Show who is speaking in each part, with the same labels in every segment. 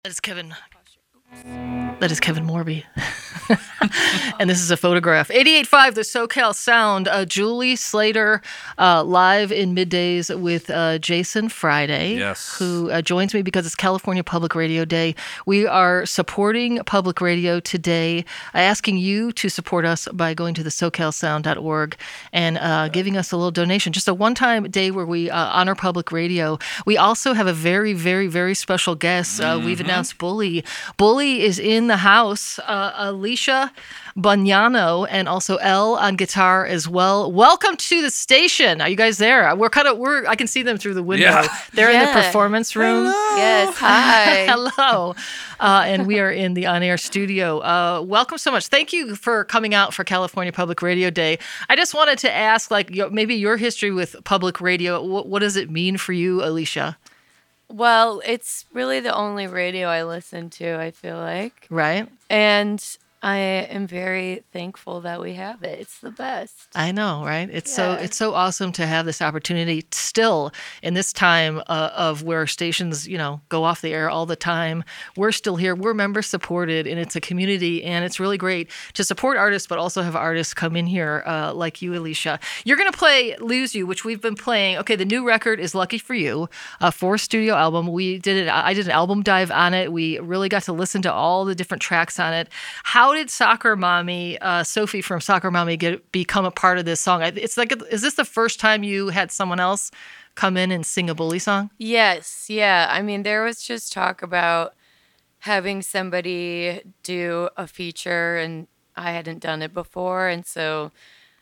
Speaker 1: That is Kevin. That is Kevin Morby. And this is a photograph. 88.5, the SoCal Sound. Julie Slater live in middays with Jason Friday.
Speaker 2: Yes.
Speaker 1: Who joins me because it's California Public Radio Day. We are supporting public radio today, asking you to support us by going to the SoCalSound.org and giving us a little donation. Just a one-time day where we honor public radio. We also have a very, very, very special guest. We've announced Bully. Bully is in the house. Alicia Bugnano and also Elle on guitar as well. Welcome to the station. Are you guys there? I can see them through the window.
Speaker 2: Yeah.
Speaker 1: They're in the performance room.
Speaker 2: Hello.
Speaker 3: Yes, hi.
Speaker 1: Hello. And we are in the on-air studio. Welcome so much. Thank you for coming out for California Public Radio Day. I just wanted to ask, maybe your history with public radio. What does it mean for you, Alicia?
Speaker 3: Well, it's really the only radio I listen to, I feel like.
Speaker 1: Right?
Speaker 3: And I am very thankful that we have it. It's the best.
Speaker 1: I know, right? It's so awesome to have this opportunity still in this time of where stations, go off the air all the time. We're still here. We're member supported, and it's a community, and it's really great to support artists, but also have artists come in here like you, Alicia. You're going to play Lose You, which we've been playing. Okay, the new record is Lucky for You, a 4-studio album. I did an album dive on it. We really got to listen to all the different tracks on it. How did Soccer Mommy, Sophie from Soccer Mommy, become a part of this song? Is this the first time you had someone else come in and sing a Bully song?
Speaker 3: Yes, yeah. I mean, there was just talk about having somebody do a feature, and I hadn't done it before. And so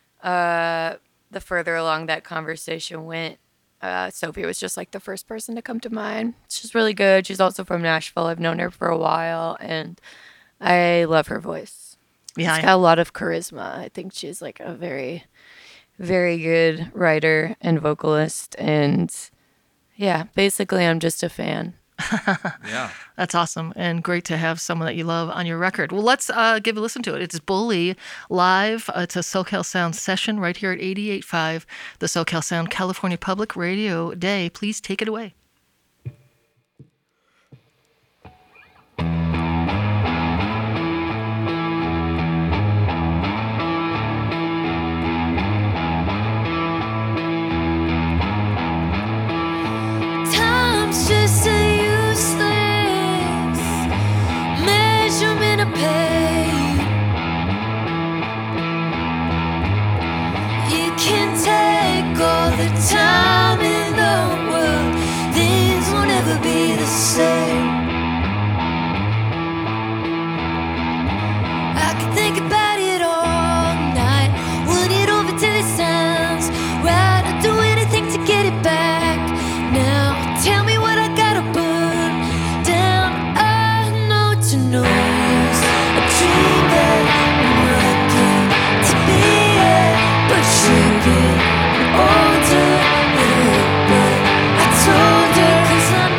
Speaker 3: the further along that conversation went, Sophie was just like the first person to come to mind. She's really good. She's also from Nashville. I've known her for a while, and I love her voice.
Speaker 1: Yeah,
Speaker 3: she's got a lot of charisma. I think she's like a very, very good writer and vocalist. And yeah, basically I'm just a fan.
Speaker 2: Yeah.
Speaker 1: That's awesome and great to have someone that you love on your record. Well, let's give a listen to it. It's Bully live. It's a SoCal Sound session right here at 88.5, the SoCal Sound California Public Radio Day. Please take it away.
Speaker 4: Just a useless measurement of pain. You can take all the time in the world, things won't ever be the same. I can think about it all night, want it over till it sounds right. I'd do anything to get it back. Now tell me what I gotta burn down. I know to no use. A dream that I'm lucky to be at, but should get older with it. But I told her 'cause I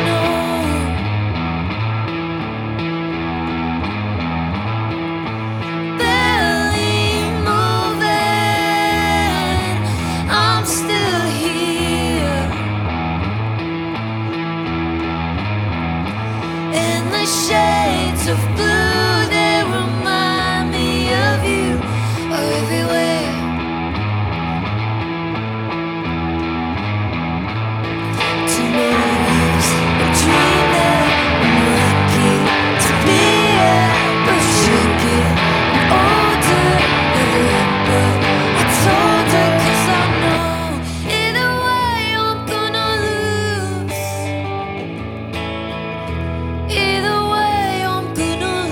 Speaker 4: know barely moving, I'm still here. And the shades of blue that remind me of you are everywhere. To no use, a dream that I'm lucky to be at, but should get older with it. But I told her 'cause I know either way I'm gonna lose. Either way, I'm gonna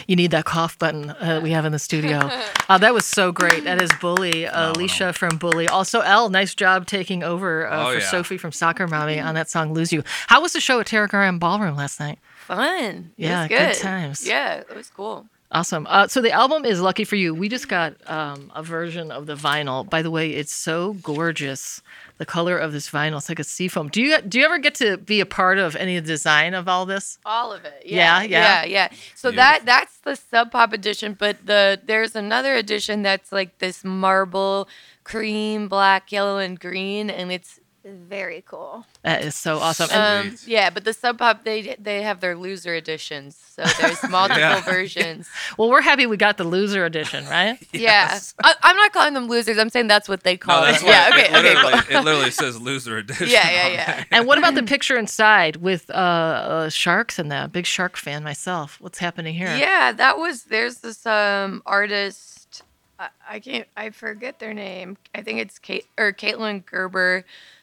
Speaker 1: You need that cough button we have in the studio. That was so great. That is Bully, Alicia from Bully. Also, Elle, nice job taking over for Sophie from Soccer Mommy on that song "Lose You." How was the show at Terra Graham Ballroom last night?
Speaker 3: Fun.
Speaker 1: Yeah,
Speaker 3: it was good.
Speaker 1: Good times.
Speaker 3: Yeah, it was cool.
Speaker 1: Awesome. So the album is Lucky for You. We just got a version of the vinyl. By the way, it's so gorgeous. The color of this vinyl, it's like a seafoam. Do you ever get to be a part of any of the design of all this?
Speaker 3: All of it.
Speaker 1: Yeah.
Speaker 3: So that's the Sub Pop edition, but there's another edition that's like this marble, cream, black, yellow, and green, and it's very cool.
Speaker 1: That is so awesome.
Speaker 3: But the Sub Pop they have their loser editions, so there's multiple versions.
Speaker 1: Well, we're happy we got the loser edition, right?
Speaker 3: Yes. Yeah, I'm not calling them losers. I'm saying that's what they call it.
Speaker 2: Yeah, okay. It literally says loser edition.
Speaker 3: Yeah.
Speaker 1: And what about the picture inside with sharks in that? Big shark fan myself. What's happening here?
Speaker 3: Yeah, there's this artist. I forget their name. I think it's Caitlin Gerber.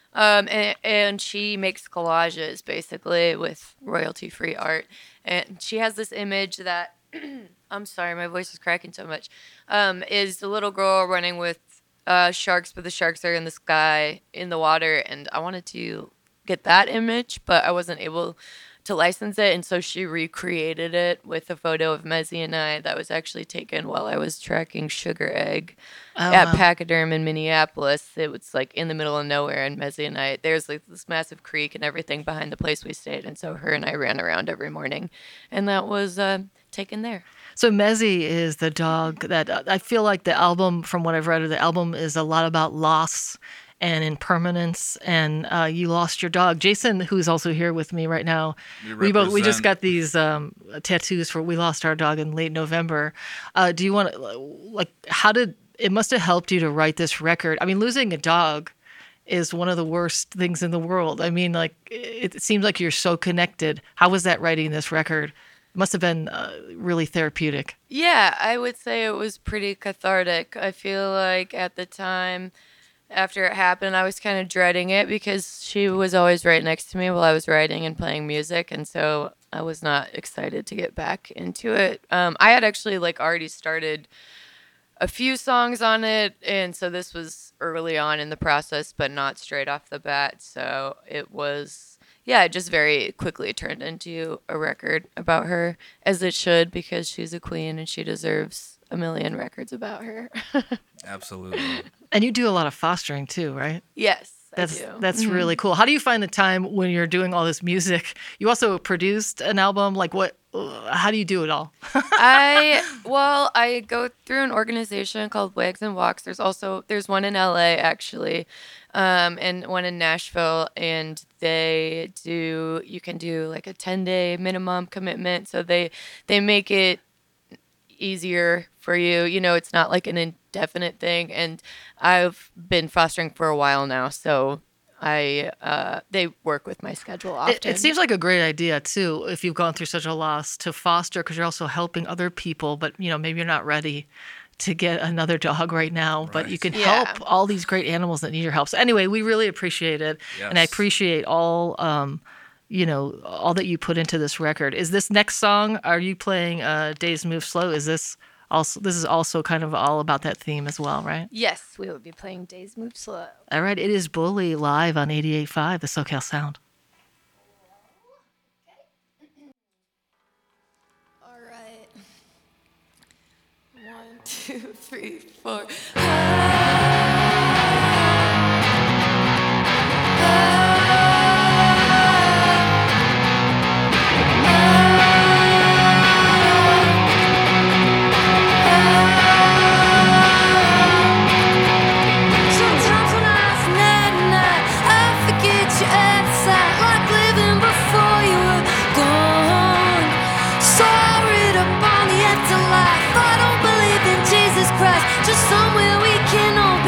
Speaker 3: And she makes collages basically with royalty-free art. And she has this image that, I'm sorry, my voice is cracking so much, is the little girl running with sharks, but the sharks are in the sky, in the water. And I wanted to get that image, but I wasn't able to license it. And so she recreated it with a photo of Mezzy and I that was actually taken while I was tracking Sugar Egg at Pachyderm in Minneapolis. It was like in the middle of nowhere, and Mezzy and I, there's like this massive creek and everything behind the place we stayed. And so her and I ran around every morning, and that was taken there.
Speaker 1: So Mezzy is the dog that I feel like the album, from what I've read of the album, is a lot about loss and impermanence, and you lost your dog. Jason, who's also here with me right now, we just got these tattoos for We Lost Our Dog in late November. Do you want to, it must have helped you to write this record. I mean, losing a dog is one of the worst things in the world. I mean, like, it seems like you're so connected. How was that writing this record? It must have been really therapeutic.
Speaker 3: Yeah, I would say it was pretty cathartic. I feel like at the time, after it happened, I was kind of dreading it because she was always right next to me while I was writing and playing music, and so I was not excited to get back into it. I had actually already started a few songs on it, and so this was early on in the process, but not straight off the bat. So it was, it just very quickly turned into a record about her, as it should, because she's a queen and she deserves a million records about her.
Speaker 2: Absolutely.
Speaker 1: And you do a lot of fostering too, right?
Speaker 3: Yes, I
Speaker 1: do.
Speaker 3: That's
Speaker 1: really cool. How do you find the time when you're doing all this music? You also produced an album. How do you do it all?
Speaker 3: I go through an organization called Wags and Walks. There's one in LA actually, and one in Nashville, and you can do like a 10-day minimum commitment. So they make it easier for you. It's not like an indefinite thing. And I've been fostering for a while now, so they work with my schedule often.
Speaker 1: It seems like a great idea too, if you've gone through such a loss, to foster, because you're also helping other people, but maybe you're not ready to get another dog right now, but you can help all these great animals that need your help. So anyway, we really appreciate it. Yes. And I appreciate all all that you put into this record. Is this next song, are you playing Days Move Slow? Is this also kind of all about that theme as well, right?
Speaker 3: Yes, we will be playing Days Move Slow.
Speaker 1: All right, it is Bully live on 88.5, the SoCal Sound.
Speaker 3: All right. 1, 2, 3, 4.
Speaker 4: Just somewhere we can all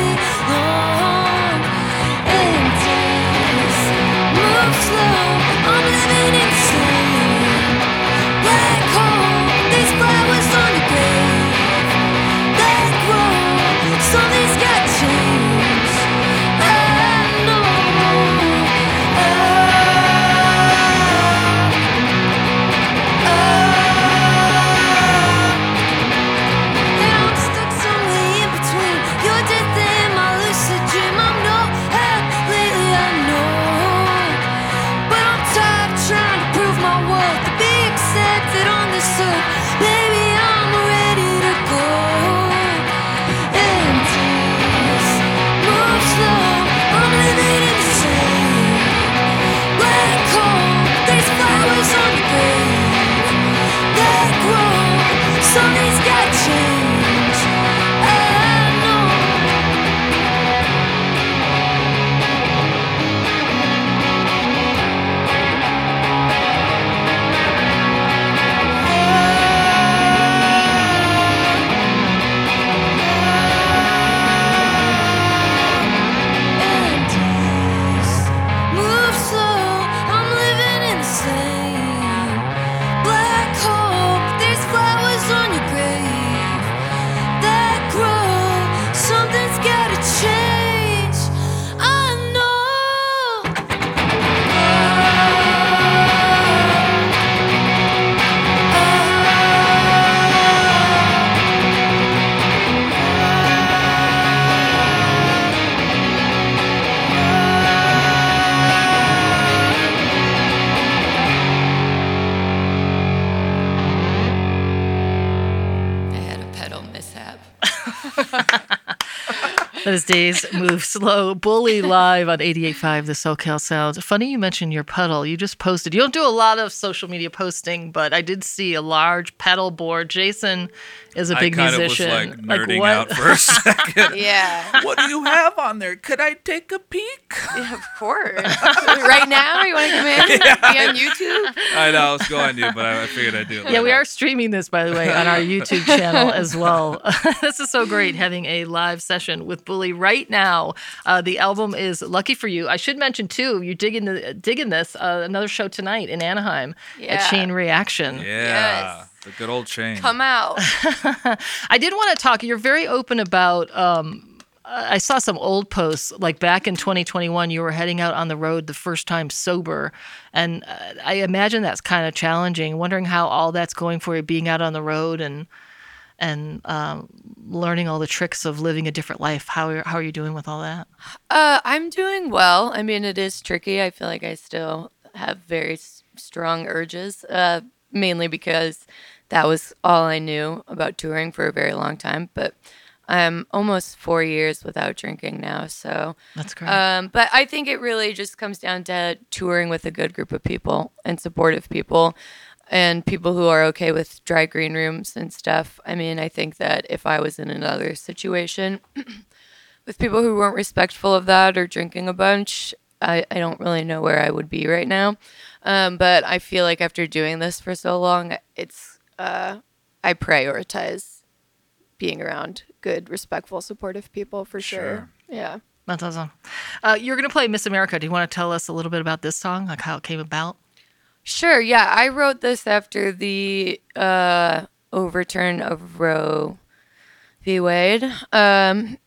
Speaker 1: Those days move slow. Bully live on 88.5 The SoCal Sound. Funny you mentioned your pedal. You just posted. You don't do a lot of social media posting, but I did see a large pedal board. Jason is a big musician.
Speaker 2: I kind of was like nerding out for a second.
Speaker 3: Yeah.
Speaker 2: What do you have on there? Could I take a peek?
Speaker 3: Yeah, of course. Right now, you want to come in? Be on YouTube?
Speaker 2: I know, I was going to, but I figured I'd do it.
Speaker 1: Yeah, we
Speaker 2: later.
Speaker 1: are streaming this, by the way, on our YouTube channel as well. This is so great having a live session with Bully right now. The album is Lucky for You. I should mention, too, you're digging this, another show tonight in Anaheim at Chain Reaction.
Speaker 2: Yeah,
Speaker 3: Yes.
Speaker 2: the good old Chain.
Speaker 3: Come out.
Speaker 1: I did want to talk. You're very open about. I saw some old posts like back in 2021. You were heading out on the road the first time sober, and I imagine that's kind of challenging. Wondering how all that's going for you, being out on the road and learning all the tricks of living a different life. How are you doing with all that?
Speaker 3: I'm doing well. I mean, it is tricky. I feel like I still have very strong urges, mainly because that was all I knew about touring for a very long time. But I'm almost 4 years without drinking now, so
Speaker 1: That's great.
Speaker 3: But I think it really just comes down to touring with a good group of people and supportive people, and people who are okay with dry green rooms and stuff. I mean, I think that if I was in another situation with people who weren't respectful of that or drinking a bunch, I don't really know where I would be right now. But I feel like after doing this for so long, I prioritize being around good, respectful, supportive people for sure. Yeah.
Speaker 1: That's awesome. You're going to play Miss America. Do you want to tell us a little bit about this song, like how it came about?
Speaker 3: Sure. Yeah. I wrote this after the overturn of Roe v. Wade. And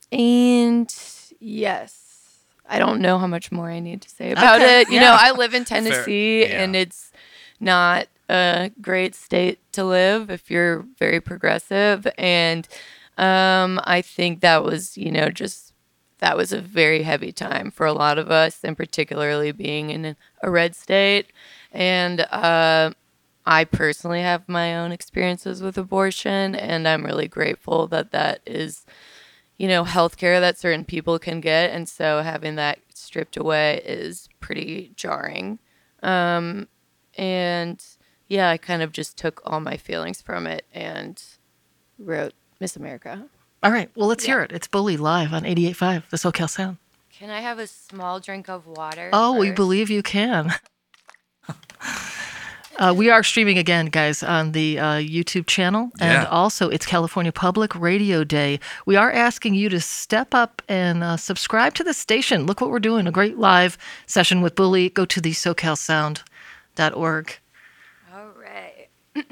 Speaker 3: yes, I don't know how much more I need to say about it. You know, I live in Tennessee and it's not a great state to live if you're very progressive. And I think that was, that was a very heavy time for a lot of us, and particularly being in a red state. And I personally have my own experiences with abortion, and I'm really grateful that that is, healthcare that certain people can get. And so having that stripped away is pretty jarring. And yeah, I kind of just took all my feelings from it and wrote Miss America.
Speaker 1: All right. Well, let's hear it. It's Bully live on 88.5 The SoCal Sound.
Speaker 3: Can I have a small drink of water?
Speaker 1: Oh, we
Speaker 3: first?
Speaker 1: believe you can. We are streaming again, guys, on the YouTube channel. And also, it's California Public Radio Day. We are asking you to step up and subscribe to the station. Look what we're doing. A great live session with Bully. Go to the SoCalSound.org.
Speaker 3: All right.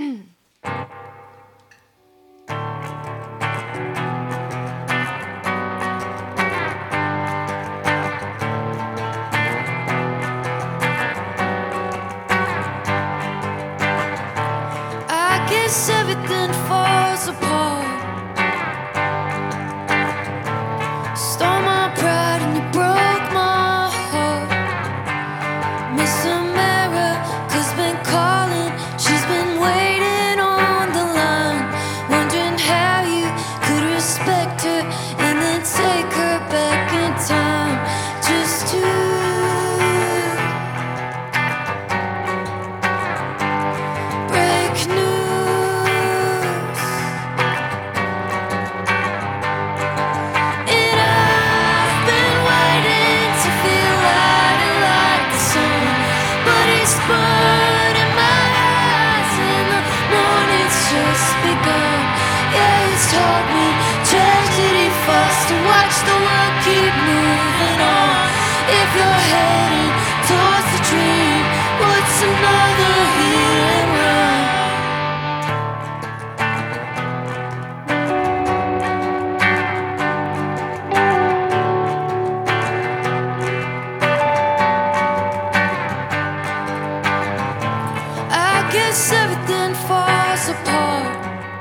Speaker 4: I guess everything falls apart. Stole my pride and you broke my heart. Miss America's been calling. She's been waiting on the line, wondering how you could respect her and then take her back in time just to break news. And I've been waiting to feel lighter like the sun, but it's burning my eyes and the morning's just begun. Yeah, it's taught me tragedy fast to watch the world keep moving on. If you're heading towards the dream, what's another hit and run? I guess everything falls apart.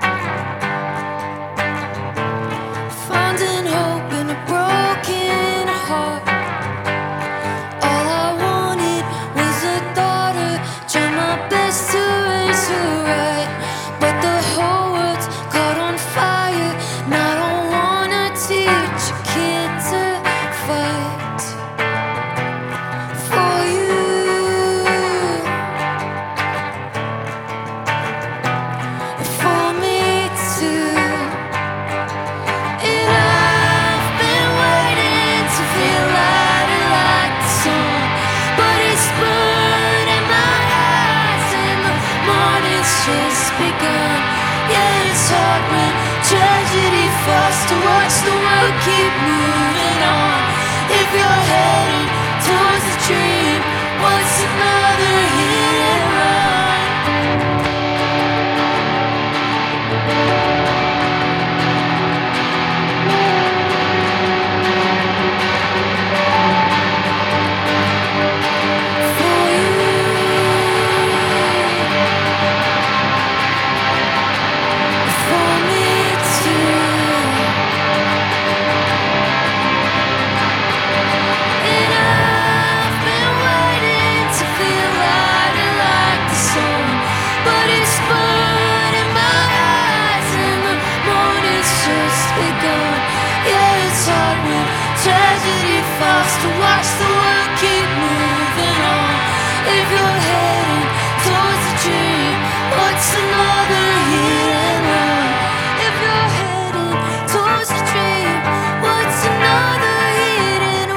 Speaker 4: Finding hope in a broken heart. All I wanted was a daughter. Try my best to raise her right, but the whole world's caught on fire. And I don't wanna teach your kids begun. Yeah, it's hard when tragedy falls to watch the world keep moving on. If you're heading towards a dream, what's another hit and run? Tragedy falls to watch the world keep moving on. If you're heading towards a dream, what's another hit and run? If you're heading towards a dream, what's another hit and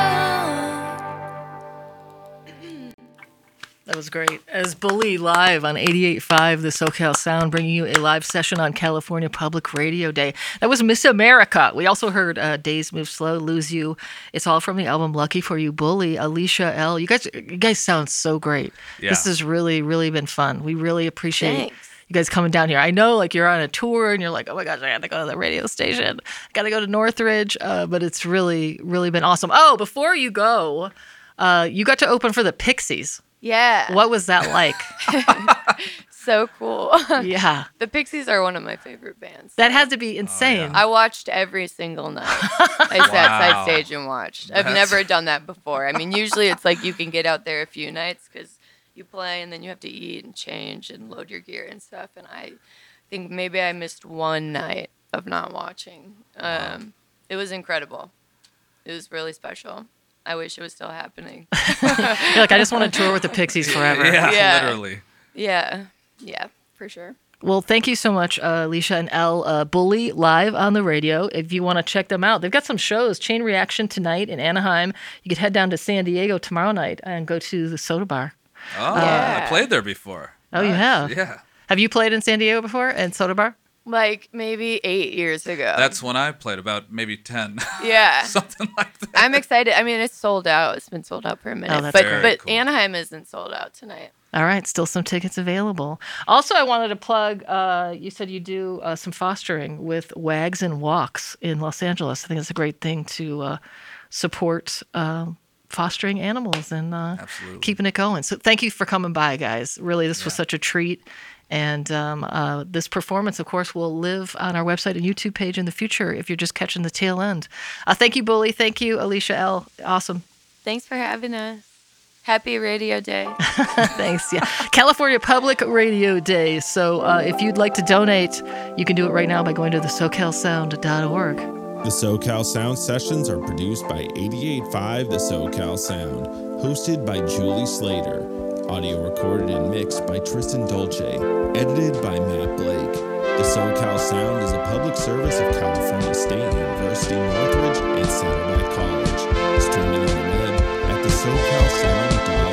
Speaker 4: run?
Speaker 1: That was great. As Bully live on 88.5 The SoCal Sound, bringing you a live session on California Public Radio Day. That was Miss America. We also heard Days Move Slow, Lose You. It's all from the album Lucky for You, Bully, Alicia L. You guys sound so great.
Speaker 2: Yeah.
Speaker 1: This has really, really been fun. We really appreciate
Speaker 3: Thanks.
Speaker 1: you guys coming down here. I know like you're on a tour and you're like, oh my gosh, I got to go to the radio station. I got to go to Northridge. But it's really, really been awesome. Oh, before you go, you got to open for the Pixies.
Speaker 3: Yeah.
Speaker 1: What was that like?
Speaker 3: So cool.
Speaker 1: Yeah.
Speaker 3: The Pixies are one of my favorite bands.
Speaker 1: That had to be insane.
Speaker 3: I watched every single night. I sat side stage and watched. I've never done that before. I mean, usually it's like you can get out there a few nights because you play and then you have to eat and change and load your gear and stuff. And I think maybe I missed one night of not watching. It was incredible. It was really special. I wish it was still happening.
Speaker 1: You're like, I just want to tour with the Pixies forever.
Speaker 3: Yeah.
Speaker 2: Literally.
Speaker 3: Yeah, for sure.
Speaker 1: Well, thank you so much, Alicia and Elle. Bully live on the radio. If you want to check them out, they've got some shows. Chain Reaction tonight in Anaheim. You could head down to San Diego tomorrow night and go to the Soda Bar.
Speaker 2: Oh,
Speaker 3: Yeah.
Speaker 2: I played there before.
Speaker 1: Oh, you have?
Speaker 2: Yeah.
Speaker 1: Have you played in San Diego before and Soda Bar?
Speaker 3: Like maybe 8 years ago.
Speaker 2: That's when I played, about maybe 10.
Speaker 3: Yeah.
Speaker 2: Something like that.
Speaker 3: I'm excited. I mean, it's sold out. It's been sold out for a minute.
Speaker 1: Oh, that's
Speaker 3: but
Speaker 1: great.
Speaker 2: Very
Speaker 3: but
Speaker 2: cool.
Speaker 3: Anaheim isn't sold out tonight.
Speaker 1: All right, still some tickets available. Also, I wanted to plug, you said you do some fostering with Wags and Walks in Los Angeles. I think it's a great thing to support fostering animals and
Speaker 2: Absolutely.
Speaker 1: keeping it going. So thank you for coming by, guys. Really, this was such a treat. And this performance, of course, will live on our website and YouTube page in the future if you're just catching the tail end. Thank you, Bully. Thank you, Alicia L. Awesome.
Speaker 3: Thanks for having us. Happy Radio Day.
Speaker 1: Thanks. Yeah. California Public Radio Day. So if you'd like to donate, you can do it right now by going to thesocalsound.org.
Speaker 5: The SoCal Sound sessions are produced by 88.5 The SoCal Sound, hosted by Julie Slater, audio recorded and mixed by Tristan Dolce, edited by Matt Blake. The SoCal Sound is a public service of California State University, Northridge, and Saddleback College. Streaming on the web at thesocalsound.org.